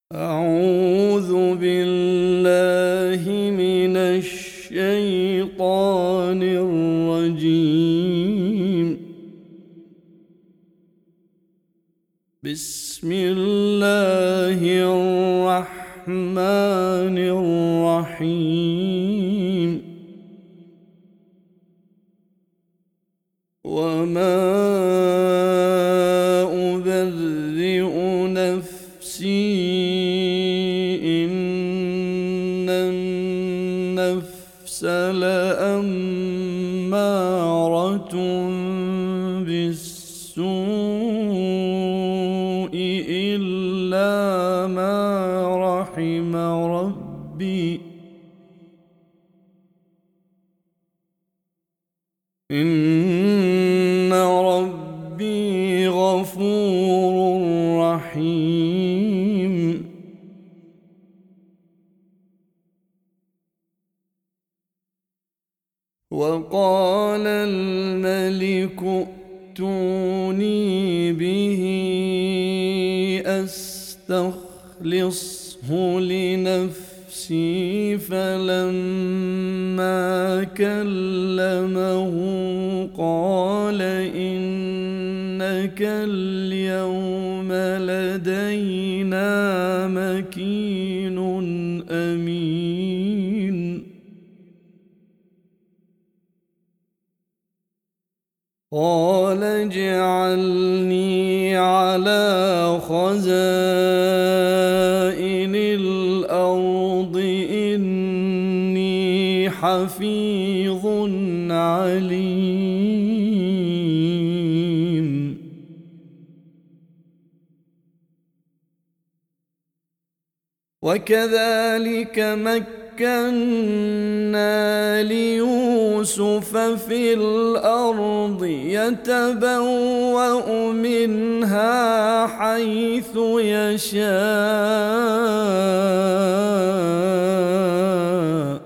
أعوذ بالله من الشيطان الرجيم. بسم الله الرحمن الرحيم. وما أبرئ نفسي إن النفس لأمارة بالسوء إلا ما رحم ربي إن ربي غفور رحيم. وقال الملك ائتوني به أستخلصه لنفسي فلما كلمه قال إنك اليوم لدينا مكين أمين. قال اجعلني على خزائن الأرض إني حفيظ عليم. وكذلك مكنا ليوسف في الأرض يتبوأ منها حيث يشاء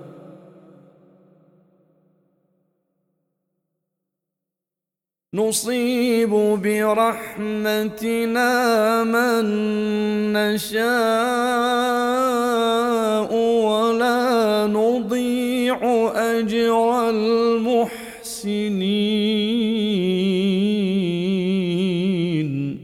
نصيب برحمتنا من نشاء ولا نضيع أجر المحسنين.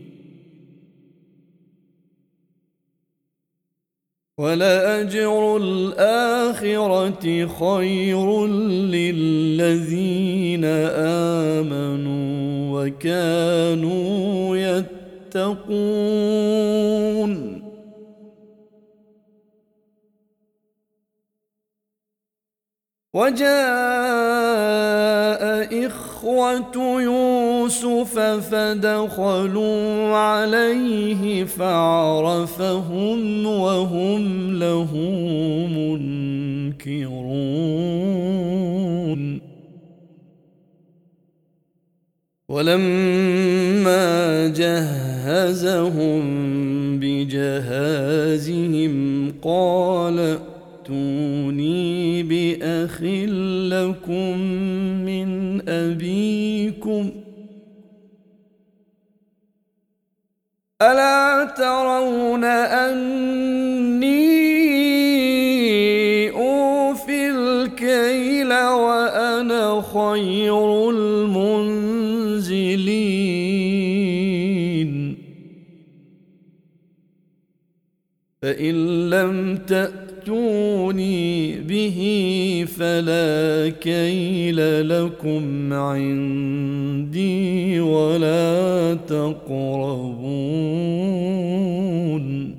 ولأجر الآخرة خير للذين آمنوا وكانوا يتقون. وجاء إخوة يوسف فدخلوا عليه فعرفهم وهم له منكرون. ولما جهزهم بجهازهم قال ائتوني بأخ لكم من أبيكم ألا ترون أني أوفي الكيل وأنا خير المنزلين. فإن لم تأتوني به فلا كيل لكم عندي ولا تقربون.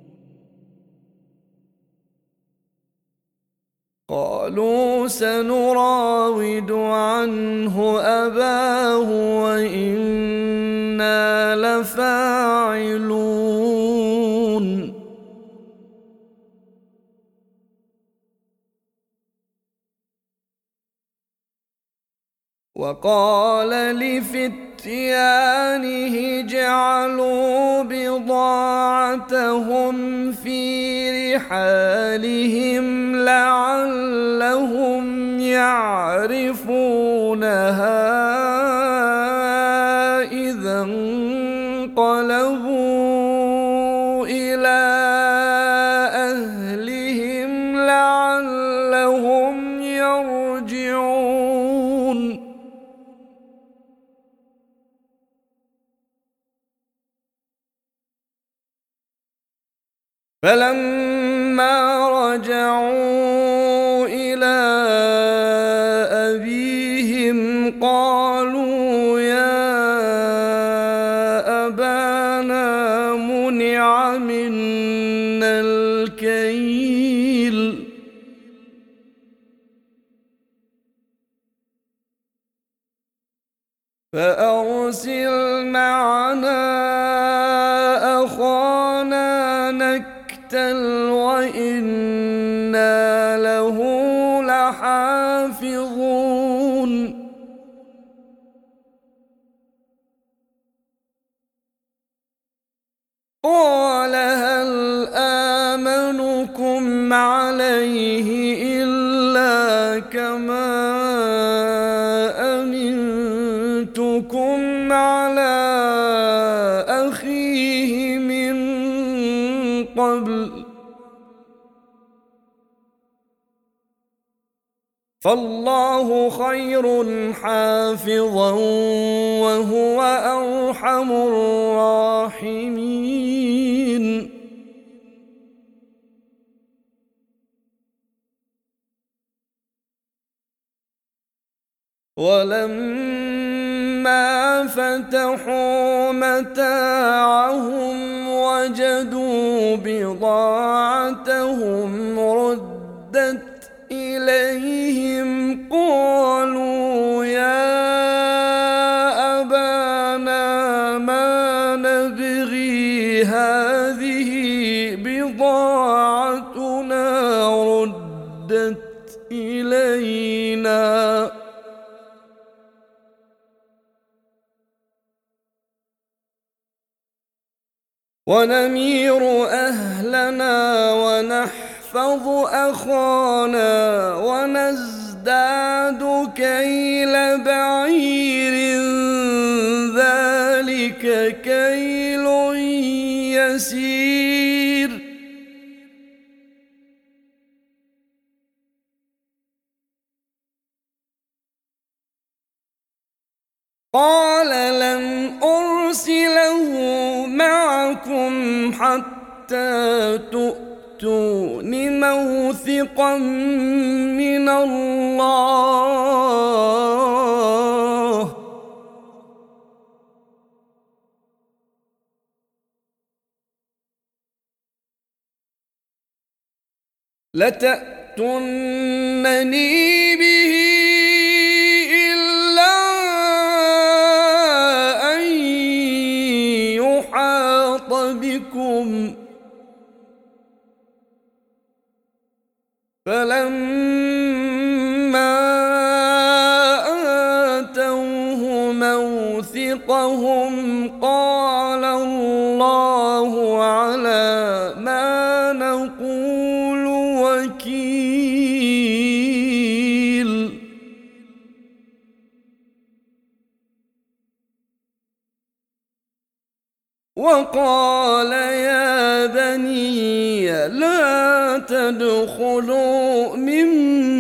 قالوا سنراود عنه أباه وإنا لفاعلون. وقال لفتيانه جعلوا بضاعتهم في رحالهم لعلهم يعرفونها إذا انقلبوا إلى فلما رجعوا إلى أبيهم قالوا يا أبانا منع منا الكيل فأرسل معنا أخانا نكتل وإنا له لحافظون قال هل آمنكم عليه إلا كما أمنتكم على أخيه من قبل فالله خير حافظا وهو أرحم الراحمين ولما فتحوا متاعهم وجدوا بضاعتهم ردت إليهم قالوا يا أبانا ما نبغي هذه بضاعتنا ردت إلينا ونمير أهلنا ونحفظ أخانا ونزداد كيل بعير ذلك كيل يسير قال لن أرسله معكم حتى تؤتون موثقا من الله لتأتونني به إلا أن يحاط بكم فلما آتوه موثقهم قال الله على ما نقول وكيل وقال يا بني لا تدخلوا من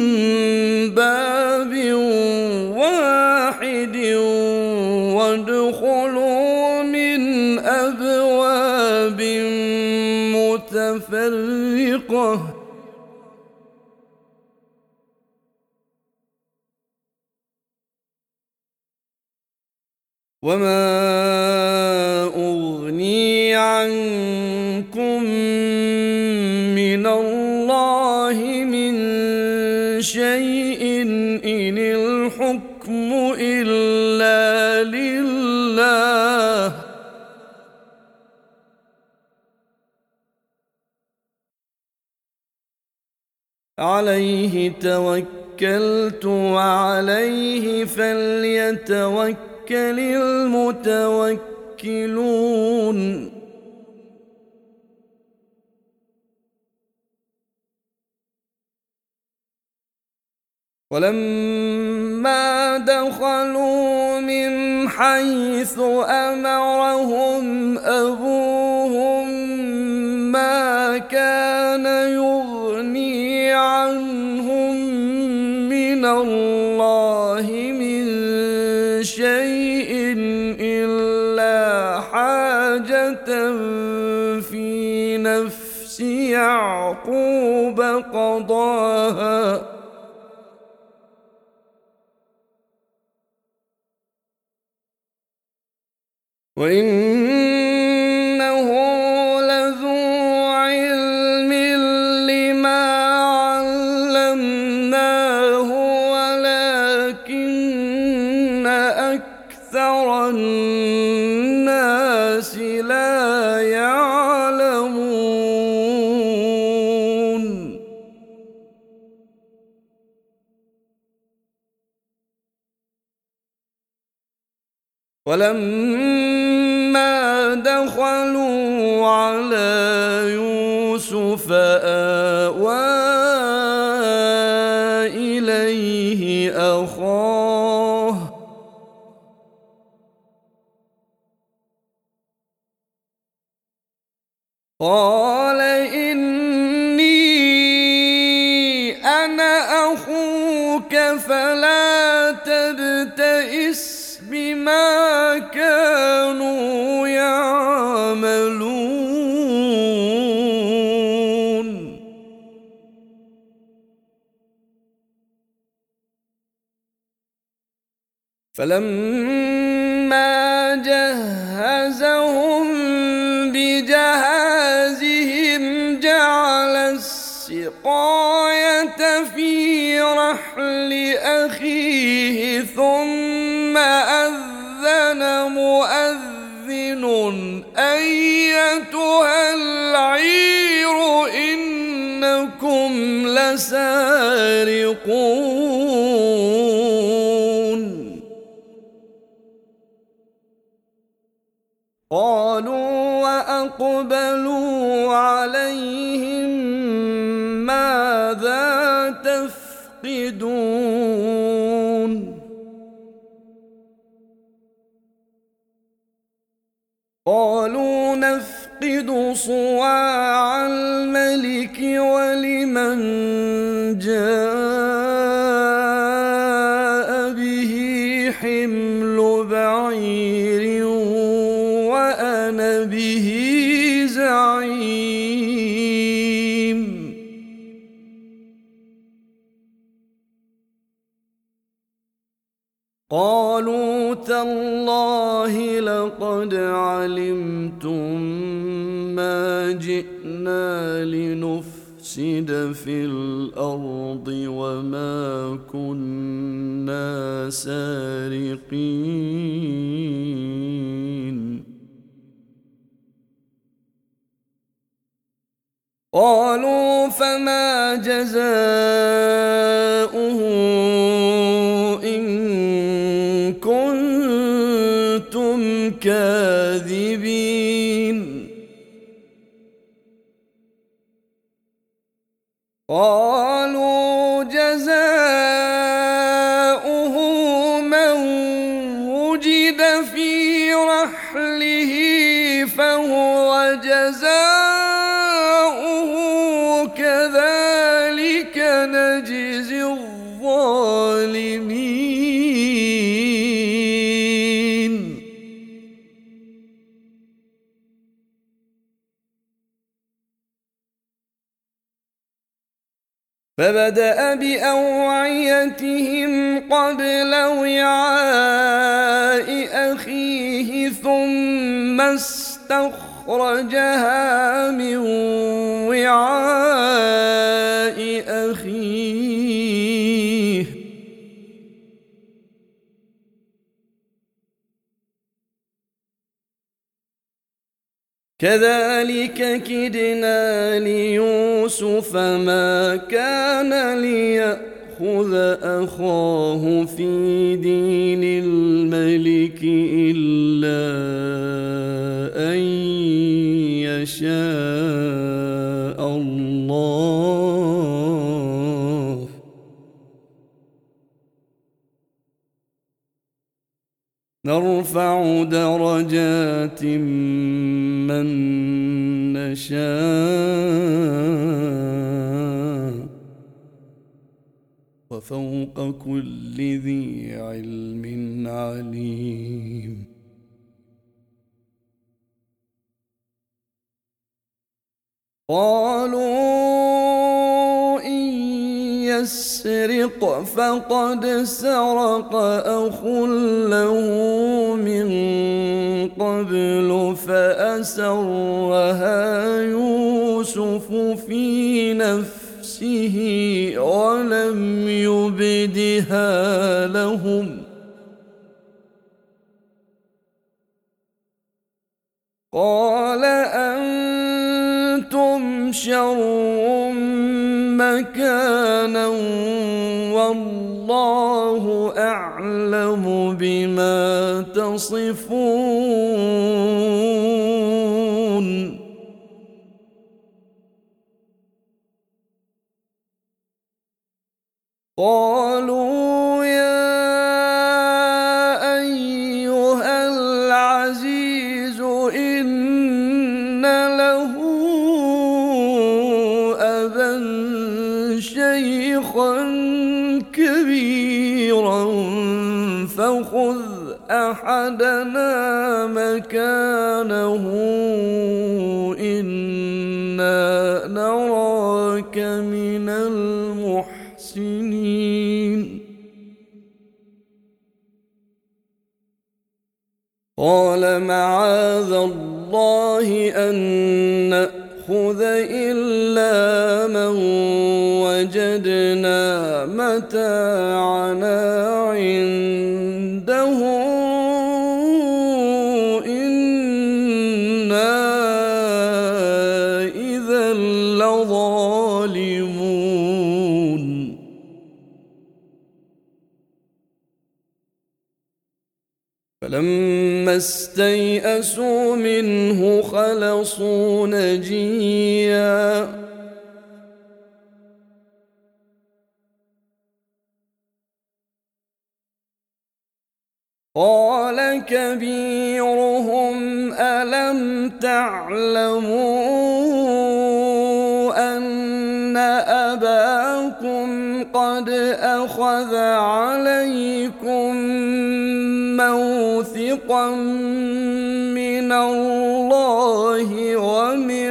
باب واحد وادخلوا من أبواب متفرقة وما أغني عنكم من الله من شيء إن الحكم إلا لله عليه توكلت وعليه فليتوكل المتوكلون ولما دخلوا من حيث أمرهم أبوهم ما كان يغني عنهم من الله من شيء إلا حاجة في نفس نفس يعقوب قضاها وإنه لذو علم لما علمناه ولكن أكثر الناس لا يعلمون ولما دخلوا على يوسف آوى إليه أخاه قال إني أنا أخوك فلا تبتئس بما كانوا يعملون فلما جهزهم بجهازهم جعل السقاية في رحل أخيه ثم أذن مؤذن أيتها العير إنكم لسارقون قالوا وأقبلوا عليهم ماذا تفقدون قالوا نفقد صواع الملك ولمن جاء به حمل بعير وأنا به زعيم قالوا تالله لقد علمتم ما جئنا لنفسد في الأرض وما كنا سارقين قالوا فما جزاؤه إن كنتم كاذبين قالوا جزاؤه من وجد في رحله فهو جزاؤه كذلك نجزي الظالمين فبدأ بأوعيتهم قبل وعاء أخيه ثم استخرجها من وعاء أخيه كذلك كدنا ليوسف ما كان ليأخذ أخاه في دين الملك إلا أن يشاء الله نرفع درجات من نشاء وفوق كل ذي علم عليم. قالوا إن يسرق فقد سرق أخ له من قبل فأسرها يوسف في نفسه ولم يبدها لهم قال أنتم شر مكانا والله أعلم بما تصفون قالوا يا أيها العزيز إن له أبا شيخا كبيرا فخذ أحدنا مكانه إنا نراك من المحسنين قال معاذ الله أن نأخذ إلا من وجدنا متاعنا عنده إنا إذا لظالمون فلما استيئسوا منه خلصوا نجيا قال كبيرهم ألم تعلموا أن أباكم قد أخذ عليكم موثقا من الله ومن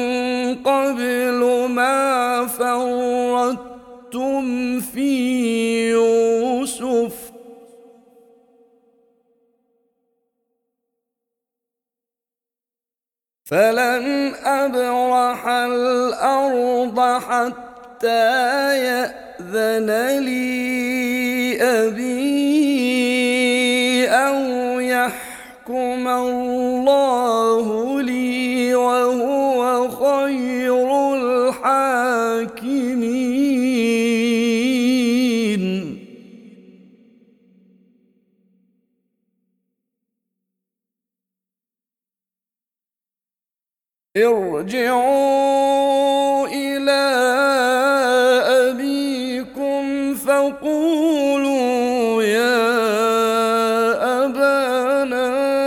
قبل ما فرطتم في يوسف فلن أبرح الأرض حتى يأذن لي أبي أو يحكم الله لي وهو خير الحاكمين ارجعوا إلى أبيكم فقولوا يا أبانا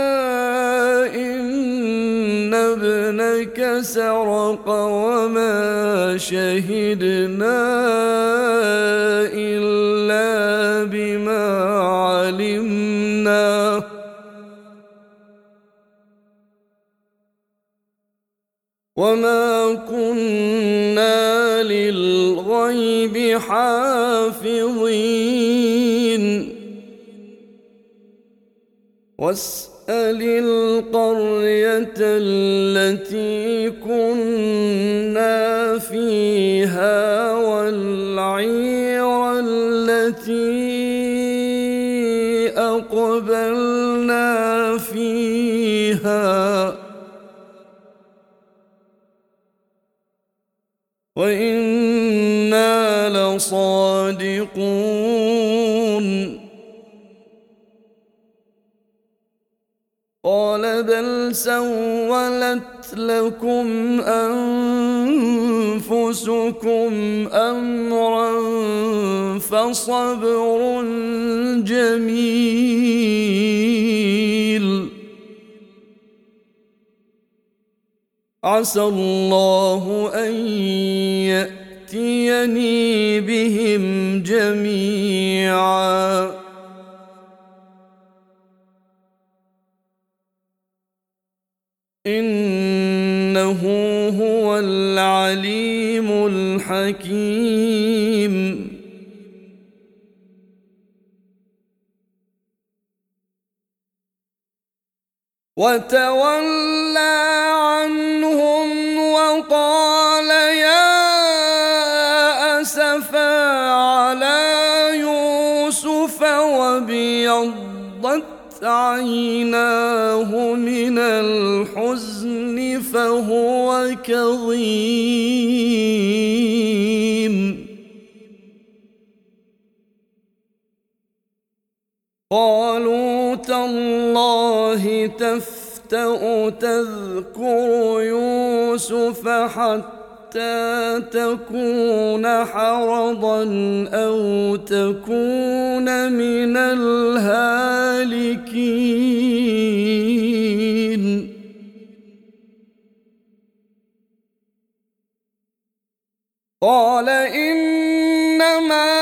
إن ابنك سرق وما شهدنا إلا بما علمنا وما كنا للغيب حافظين واسأل القرية التي كنا فيها والعير التي أقبلنا فيها وإنا لصادقون قال بل سولت لكم أنفسكم أمرا فصبر جميل عسى الله أن يأتيني بهم جميعا إنه هو العليم الحكيم. وتولى عنهم وقال يا أسفا على يوسف وابيضت عيناه من الحزن فهو كظيم. قالوا تالله تفتأ تذكر يوسف حتى تكون حرضا أو تكون من الهالكين. قال إنما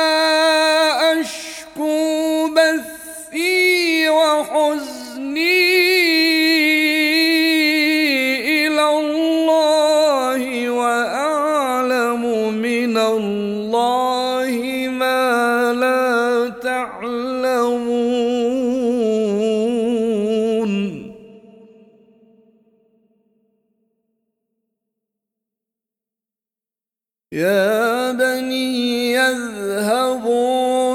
بثي وحزني إلى الله وأعلم من الله ما لا تعلمون. يا بني اذهبوا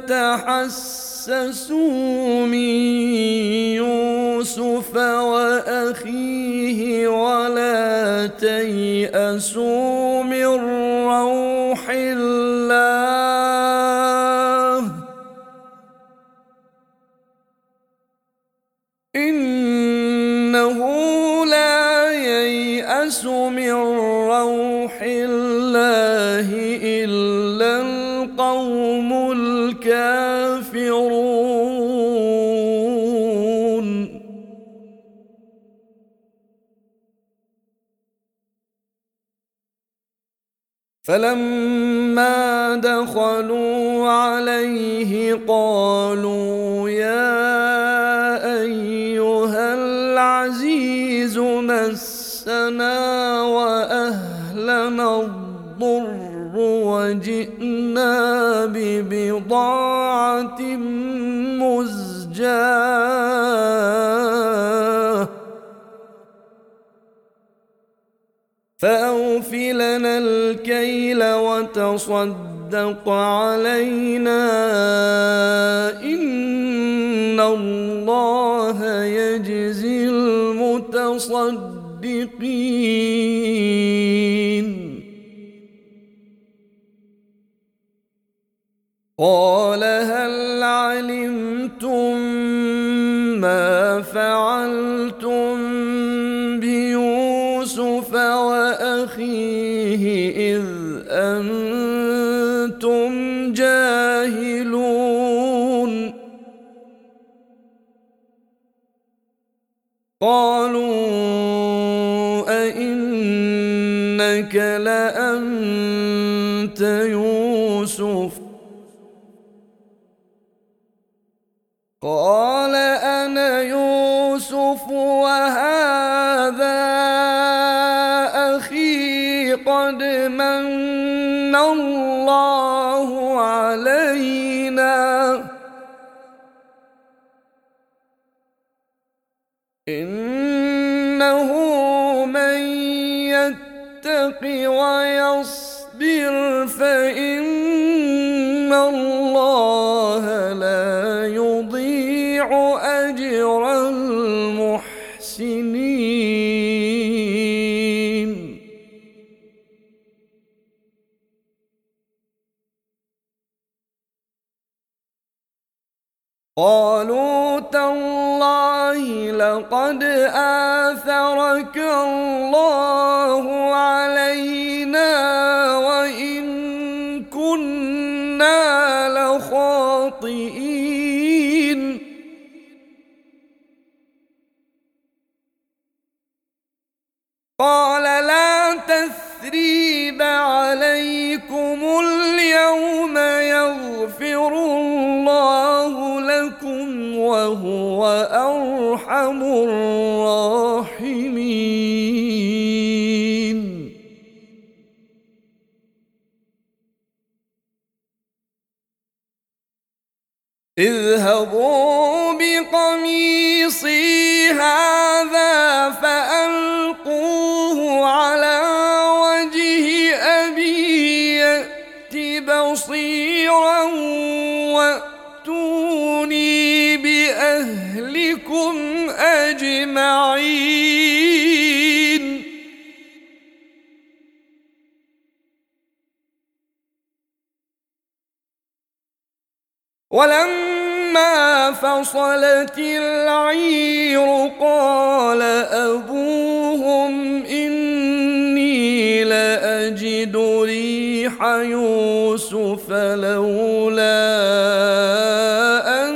فتحسسوا من يوسف وأخيه ولا تيأسوا من روح الله إنه لا ييأس من روح الله إلا القوم الكافرون. فلما دخلوا عليه قالوا يا أيها العزيز مسنا وأهلنا الضر وجئنا ببضاعة مزجاة فأوف لنا الكيل وتصدق علينا إن الله يجزي المتصدقين. قال هل علمتم ما فعلتم بيوسف وأخيه إذ أنتم جاهلون. قالوا أئنك لأنت يوسف قال أنا يوسف وهذا أخي قد من الله علينا إنه من يتق ويصبر فإن الله لا يضيع أجر المحسنين. قالوا تالله لقد آثرك الله علينا وإن كنا لخاطئين. قال لا تثريب عليكم اليوم يغفر الله لكم وهو أرحم الراحمين. اذهبوا بقميصي هذا فألقوه على وجه أبي يأت بصيرا وأتوني بأهلكم أجمعين. ولما فصلت العير قال أبوهم إني لأجد ريح يوسف لولا أن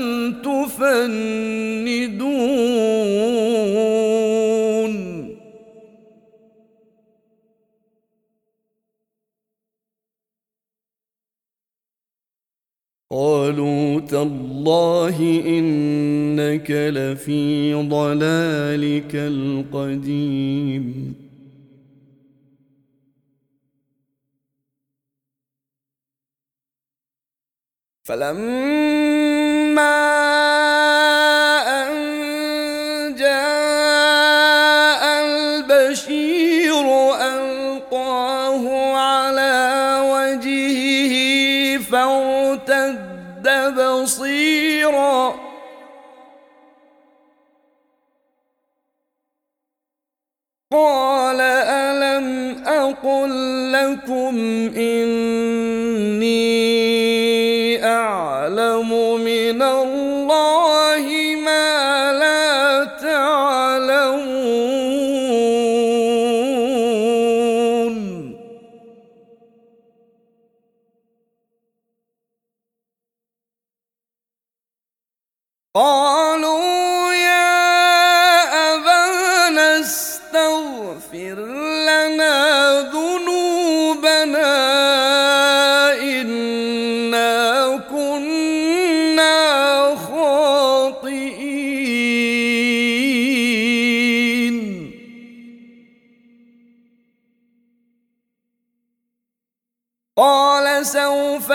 تفندون. قالوا تالله إنك لفي ضلالك القديم. فلما أن جاء البشير ألقاه على وجهه فارتد بصيرا قال ألم أقل لكم إني أعلم من الله ما لا تعلمون. قالوا يا أبانا استغفر لنا ذنوبنا إنا كنا خاطئين. قال سوف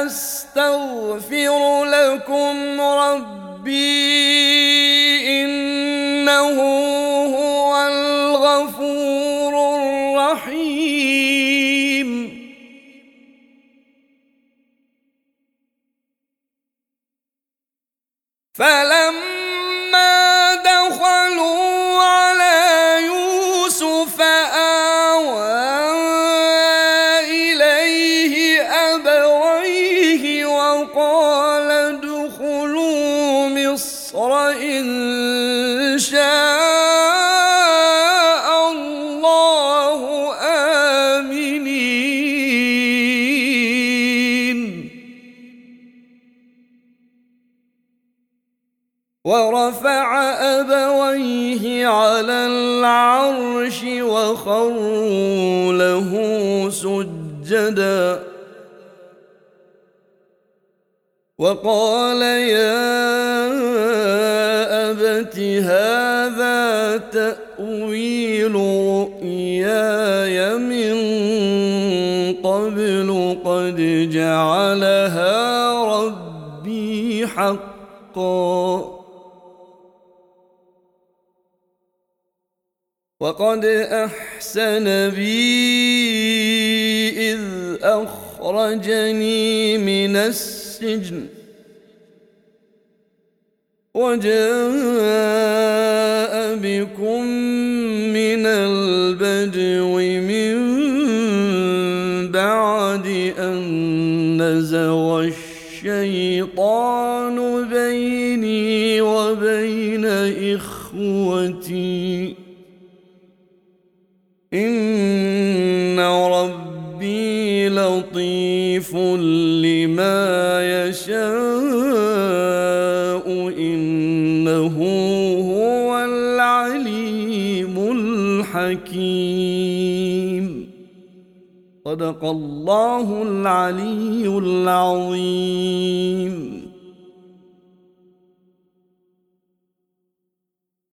أستغفر لكم ربي إنه هو الغفور الرحيم. فلما دخلوا على يوسف آوى إليه أبويه وقال ادخلوا مصر إن شاء الله آمنين. ورفع أبويه على العرش وخروا له سجدا وقال يا أبت هذا تأويل رؤياي من قبل قد جعلها ربي حقا وقد أحسن بي إذ أخرجني من السجن وجاء بكم من البدو من بعد أن نزغ الشيطان بيني وبين إخوتي إن ربي لطيف لما يشاء إنه هو العليم الحكيم. صدق الله العلي العظيم.